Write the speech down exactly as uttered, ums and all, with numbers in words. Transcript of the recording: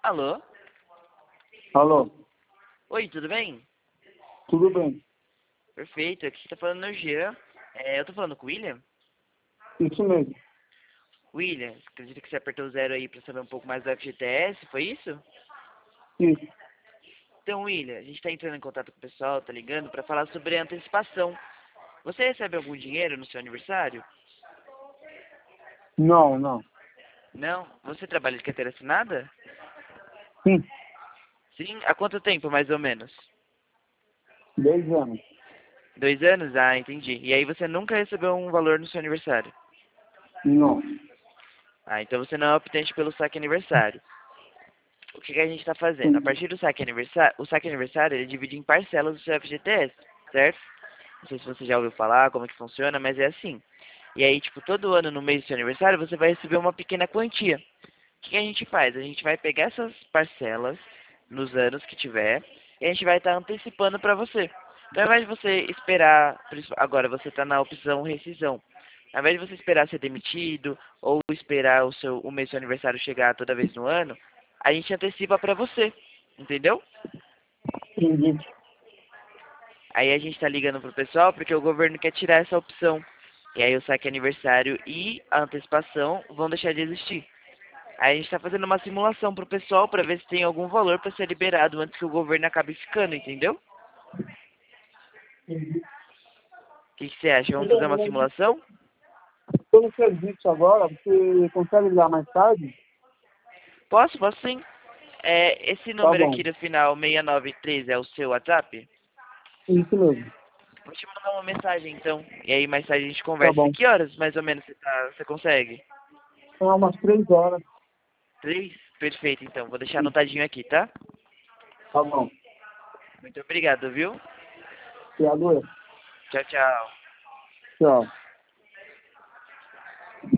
Alô? Alô, Oi, tudo bem? tudo bem? Perfeito, aqui você tá falando no Jean. É, eu tô falando com o William? Isso mesmo. William, acredito que você apertou zero aí pra saber um pouco mais do F G T S, foi isso? Isso. Então, William, a gente tá entrando em contato com o pessoal, tá ligando, pra falar sobre a antecipação. Você recebe algum dinheiro no seu aniversário? Não, não. Não? Você trabalha de carteira assinada? Sim, Sim? Há quanto tempo, mais ou menos? dez anos. Dois anos? Ah, entendi. E aí você nunca recebeu um valor no seu aniversário? Não. Ah, então você não é optante pelo saque aniversário. O que, que a gente está fazendo? A Sim. partir do saque aniversário, o saque aniversário ele divide em parcelas do seu F G T S, certo? Não sei se você já ouviu falar como é que funciona, mas é assim. E aí, tipo, todo ano no mês do seu aniversário você vai receber uma pequena quantia. O que, que a gente faz? A gente vai pegar essas parcelas nos anos que tiver e a gente vai estar antecipando para você. Então, ao invés de você esperar, agora você está na opção rescisão. Ao invés de você esperar ser demitido ou esperar o seu o mês do seu aniversário chegar toda vez no ano, a gente antecipa para você, entendeu? Entendi. Aí a gente está ligando pro pessoal porque o governo quer tirar essa opção. E aí o saque aniversário e a antecipação vão deixar de existir. Aí a gente está fazendo uma simulação pro pessoal para ver se tem algum valor para ser liberado antes que o governo acabe ficando, entendeu? Entendi. O que, que você acha? Vamos fazer Então, uma mas simulação? estou no serviço agora, você consegue ligar mais tarde? Posso? Posso sim. É, esse Tá número bom. aqui no final, seis nove três, é o seu WhatsApp? Isso mesmo. Vou te mandar uma mensagem então. E aí mais tarde a gente Tá conversa. bom. Que horas mais ou menos você, tá, você consegue? São umas três horas. Três? Perfeito então. Vou deixar anotadinho aqui, tá? Tá bom. Muito obrigado, viu? Criador, Tchau, tchau. tchau.